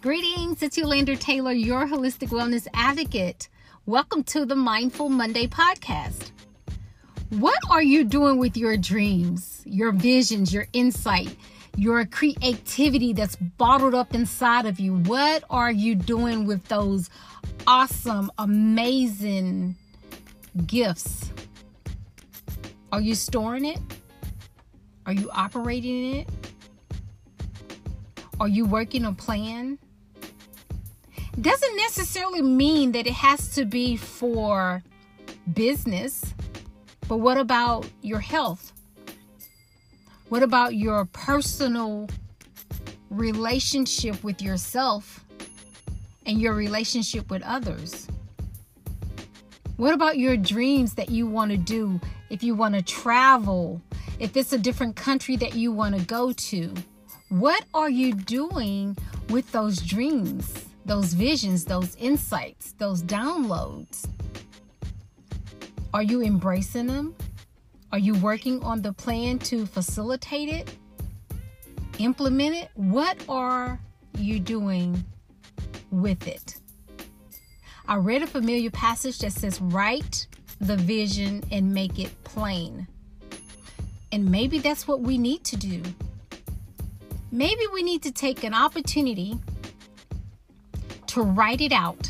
Greetings, it's Yolanda Taylor, your holistic wellness advocate. Welcome to the Mindful Monday podcast. What are you doing with your dreams, your visions, your insight, your creativity that's bottled up inside of you? What are you doing with those awesome, amazing gifts? Are you storing it? Are you operating in it? Are you working a plan? Doesn't necessarily mean that it has to be for business, but what about your health? What about your personal relationship with yourself and your relationship with others? What about your dreams that you want to do? If you want to travel, if it's a different country that you want to go to, what are you doing with those dreams? Those visions, those insights, those downloads? Are you embracing them? Are you working on the plan to facilitate it? Implement it? What are you doing with it? I read a familiar passage that says, write the vision and make it plain. And maybe that's what we need to do. Maybe we need to take an opportunity to write it out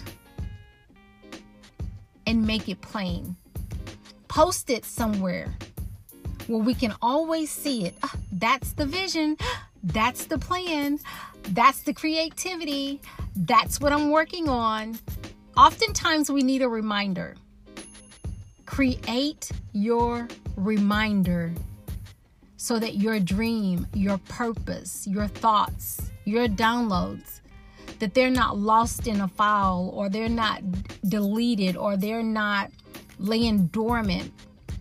and make it plain. Post it somewhere where we can always see it. That's the vision. That's the plan. That's the creativity. That's what I'm working on. Oftentimes we need a reminder. Create your reminder so that your dream, your purpose, your thoughts, your downloads, that they're not lost in a file, or they're not deleted, or they're not laying dormant,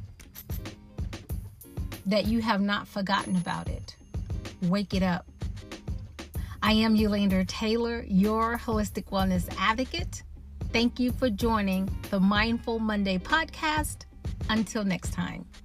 that you have not forgotten about it. Wake it up. I am Yolanda Taylor, your holistic wellness advocate. Thank you for joining the Mindful Monday podcast. Until next time.